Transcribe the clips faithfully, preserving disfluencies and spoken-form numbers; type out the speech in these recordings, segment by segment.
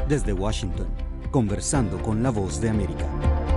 Desde Washington, conversando con la Voz de América.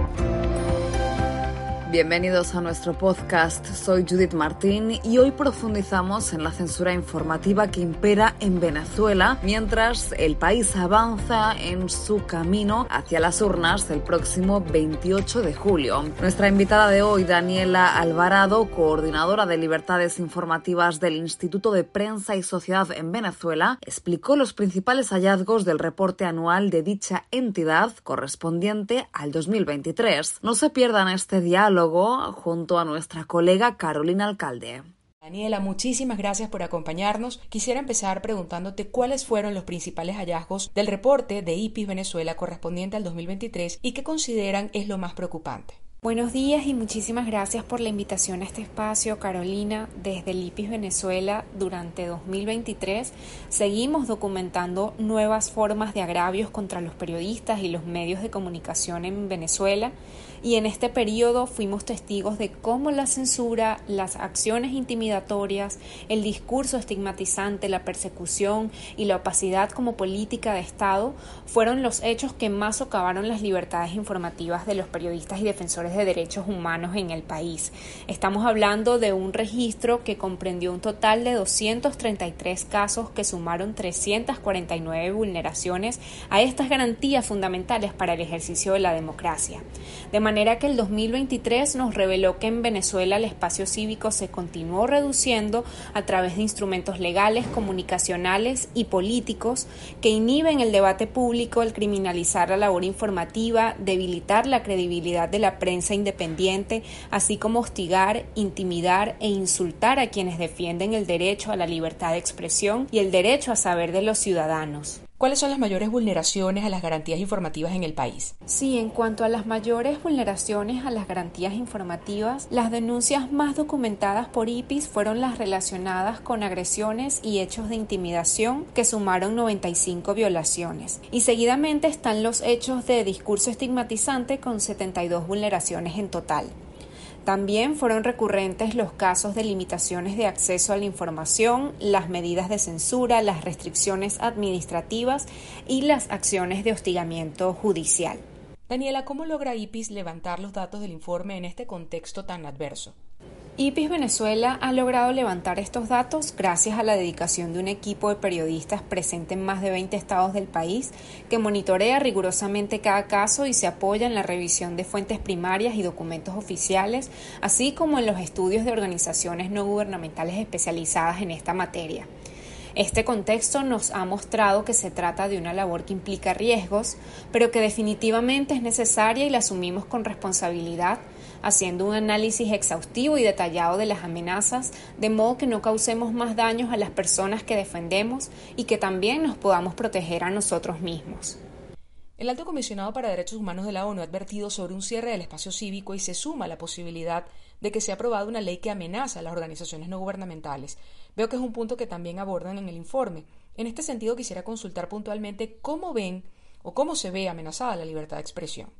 Bienvenidos a nuestro podcast, soy Judith Martín y hoy profundizamos en la censura informativa que impera en Venezuela mientras el país avanza en su camino hacia las urnas el próximo veintiocho de julio. Nuestra invitada de hoy, Daniela Alvarado, coordinadora de libertades informativas del Instituto de Prensa y Sociedad en Venezuela, explicó los principales hallazgos del reporte anual de dicha entidad correspondiente al dos mil veintitrés. No se pierdan este diálogo junto a nuestra colega Carolina Alcalde. Daniela, muchísimas gracias por acompañarnos. Quisiera empezar preguntándote cuáles fueron los principales hallazgos del reporte de I P I S Venezuela correspondiente al dos mil veintitrés y qué consideran es lo más preocupante. Buenos días y muchísimas gracias por la invitación a este espacio, Carolina. Desde el I P I S Venezuela, durante dos mil veintitrés, seguimos documentando nuevas formas de agravios contra los periodistas y los medios de comunicación en Venezuela. Y en este periodo fuimos testigos de cómo la censura, las acciones intimidatorias, el discurso estigmatizante, la persecución y la opacidad como política de Estado fueron los hechos que más socavaron las libertades informativas de los periodistas y defensores de derechos humanos en el país. Estamos hablando de un registro que comprendió un total de doscientos treinta y tres casos que sumaron trescientas cuarenta y nueve vulneraciones a estas garantías fundamentales para el ejercicio de la democracia. De manera que el dos mil veintitrés nos reveló que en Venezuela el espacio cívico se continuó reduciendo a través de instrumentos legales, comunicacionales y políticos que inhiben el debate público al criminalizar la labor informativa, debilitar la credibilidad de la prensa independiente, así como hostigar, intimidar e insultar a quienes defienden el derecho a la libertad de expresión y el derecho a saber de los ciudadanos. ¿Cuáles son las mayores vulneraciones a las garantías informativas en el país? Sí, en cuanto a las mayores vulneraciones a las garantías informativas, las denuncias más documentadas por I P I S fueron las relacionadas con agresiones y hechos de intimidación, que sumaron noventa y cinco violaciones. Y seguidamente están los hechos de discurso estigmatizante, con setenta y dos vulneraciones en total. También fueron recurrentes los casos de limitaciones de acceso a la información, las medidas de censura, las restricciones administrativas y las acciones de hostigamiento judicial. Daniela, ¿cómo logra I P I S levantar los datos del informe en este contexto tan adverso? I P I S Venezuela ha logrado levantar estos datos gracias a la dedicación de un equipo de periodistas presente en más de veinte estados del país que monitorea rigurosamente cada caso y se apoya en la revisión de fuentes primarias y documentos oficiales, así como en los estudios de organizaciones no gubernamentales especializadas en esta materia. Este contexto nos ha mostrado que se trata de una labor que implica riesgos, pero que definitivamente es necesaria y la asumimos con responsabilidad, haciendo un análisis exhaustivo y detallado de las amenazas, de modo que no causemos más daños a las personas que defendemos y que también nos podamos proteger a nosotros mismos. El Alto Comisionado para Derechos Humanos de la ONU ha advertido sobre un cierre del espacio cívico y se suma la posibilidad de que sea aprobada una ley que amenaza a las organizaciones no gubernamentales. Veo que es un punto que también abordan en el informe. En este sentido, quisiera consultar puntualmente cómo ven o cómo se ve amenazada la libertad de expresión.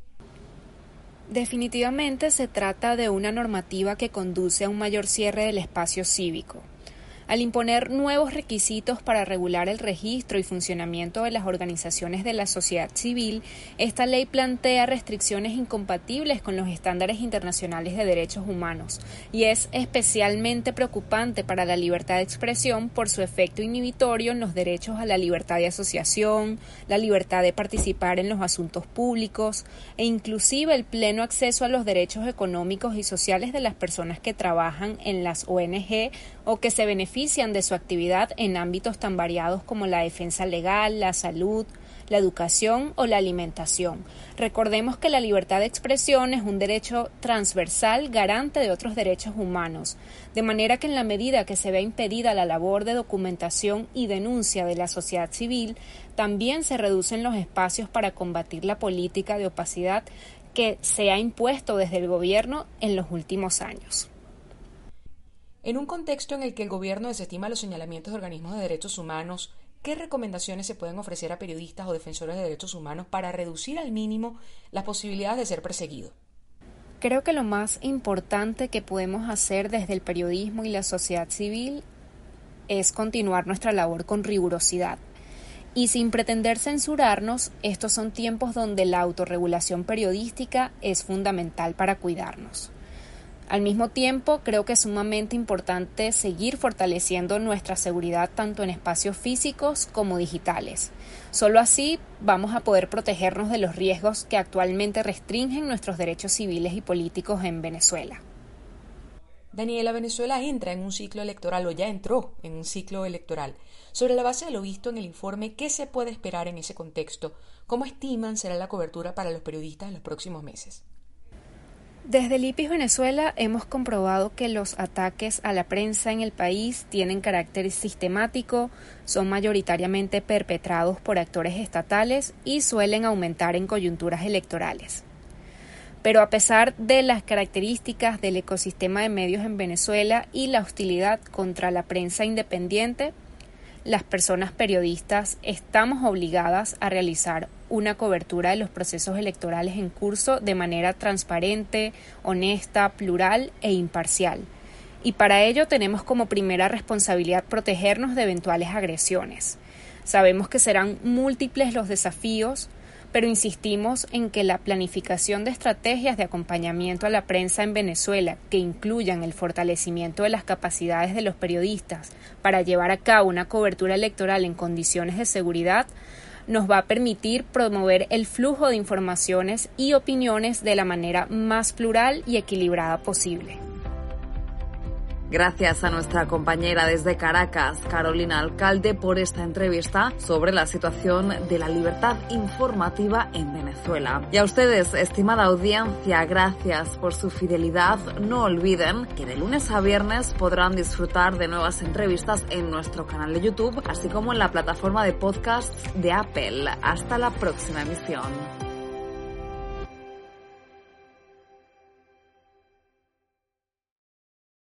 Definitivamente se trata de una normativa que conduce a un mayor cierre del espacio cívico. Al imponer nuevos requisitos para regular el registro y funcionamiento de las organizaciones de la sociedad civil, esta ley plantea restricciones incompatibles con los estándares internacionales de derechos humanos y es especialmente preocupante para la libertad de expresión por su efecto inhibitorio en los derechos a la libertad de asociación, la libertad de participar en los asuntos públicos e inclusive el pleno acceso a los derechos económicos y sociales de las personas que trabajan en las O N G o que se benefician de su actividad en ámbitos tan variados como la defensa legal, la salud, la educación o la alimentación. Recordemos que la libertad de expresión es un derecho transversal garante de otros derechos humanos, de manera que en la medida que se vea impedida la labor de documentación y denuncia de la sociedad civil, también se reducen los espacios para combatir la política de opacidad que se ha impuesto desde el gobierno en los últimos años. En un contexto en el que el gobierno desestima los señalamientos de organismos de derechos humanos, ¿qué recomendaciones se pueden ofrecer a periodistas o defensores de derechos humanos para reducir al mínimo las posibilidades de ser perseguidos? Creo que lo más importante que podemos hacer desde el periodismo y la sociedad civil es continuar nuestra labor con rigurosidad. Y sin pretender censurarnos, estos son tiempos donde la autorregulación periodística es fundamental para cuidarnos. Al mismo tiempo, creo que es sumamente importante seguir fortaleciendo nuestra seguridad tanto en espacios físicos como digitales. Solo así vamos a poder protegernos de los riesgos que actualmente restringen nuestros derechos civiles y políticos en Venezuela. Daniela, Venezuela entra en un ciclo electoral o ya entró en un ciclo electoral. Sobre la base de lo visto en el informe, ¿qué se puede esperar en ese contexto? ¿Cómo estiman será la cobertura para los periodistas en los próximos meses? Desde el I P I S Venezuela hemos comprobado que los ataques a la prensa en el país tienen carácter sistemático, son mayoritariamente perpetrados por actores estatales y suelen aumentar en coyunturas electorales. Pero a pesar de las características del ecosistema de medios en Venezuela y la hostilidad contra la prensa independiente, las personas periodistas estamos obligadas a realizar una cobertura de los procesos electorales en curso de manera transparente, honesta, plural e imparcial. Y para ello tenemos como primera responsabilidad protegernos de eventuales agresiones. Sabemos que serán múltiples los desafíos, pero insistimos en que la planificación de estrategias de acompañamiento a la prensa en Venezuela que incluyan el fortalecimiento de las capacidades de los periodistas para llevar a cabo una cobertura electoral en condiciones de seguridad nos va a permitir promover el flujo de informaciones y opiniones de la manera más plural y equilibrada posible. Gracias a nuestra compañera desde Caracas, Carolina Alcalde, por esta entrevista sobre la situación de la libertad informativa en Venezuela. Y a ustedes, estimada audiencia, gracias por su fidelidad. No olviden que de lunes a viernes podrán disfrutar de nuevas entrevistas en nuestro canal de YouTube, así como en la plataforma de podcasts de Apple. Hasta la próxima emisión.